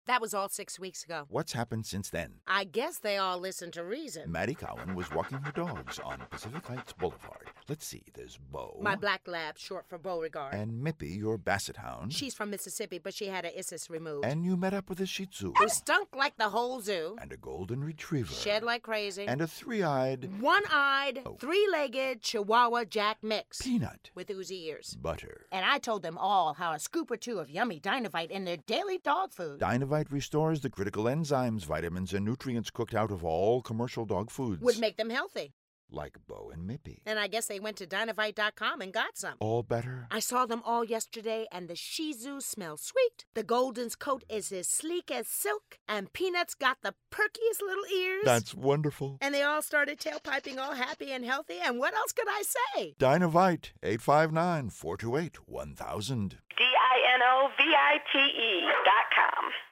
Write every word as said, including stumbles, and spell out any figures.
That was all six weeks ago. What's happened since then? I guess they all listen to reason. Maddie Cowan was walking her dogs on Pacific Heights Boulevard. Let's see, there's Bo. My black lab, short for Beauregard. And Mippy, your basset hound. She's from Mississippi, but she had her issus removed. And you met up with a Shih Tzu. Who stunk like the whole zoo. And a golden retriever. Shed like crazy. And a three-eyed... One-eyed, oh. three-legged Chihuahua Jack mix. Peanut. With oozy ears. Butter. And I told them all how a scoop or two of yummy Dynavite in their daily dog food. Dynavite restores the critical enzymes, vitamins, and nutrients cooked out of all commercial dog foods. Would make them healthy. Like Bo and Mippy. And I guess they went to Dynavite dot com and got some. All better? I saw them all yesterday, and the Shih Tzu smells sweet. The Golden's coat is as sleek as silk, and Peanut's got the perkiest little ears. That's wonderful. And they all started tailpiping all happy and healthy, and what else could I say? Dynavite, eight five nine, four two eight, one thousand. D I N O V I T E dot com.